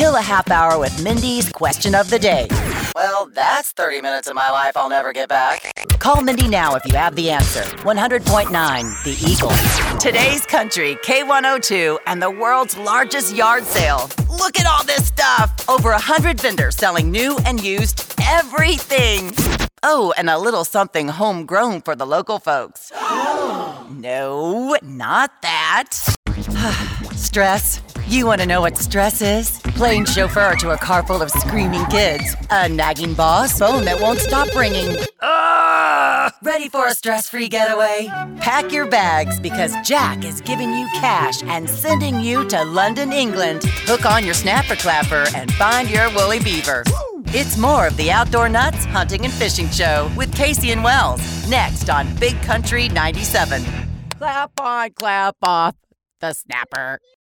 Kill a half hour with Mindy's Question of the Day. Well, that's 30 minutes of my life I'll never get back. Call Mindy now if you have the answer. 100.9 The Eagle. Today's Country, K102, and the world's largest yard sale. Look at all this stuff. Over 100 vendors selling new and used everything. Oh, and a little something homegrown for the local folks. No, not that. Stress. You want to know what stress is? Playing chauffeur to a car full of screaming kids. A nagging boss, phone that won't stop ringing. Ready for a stress-free getaway? Pack your bags because Jack is giving you cash and sending you to London, England. Hook on your snapper clapper and find your woolly beaver. It's more of the Outdoor Nuts Hunting and Fishing Show with Casey and Wells. Next on Big Country 97. Clap on, clap off the snapper.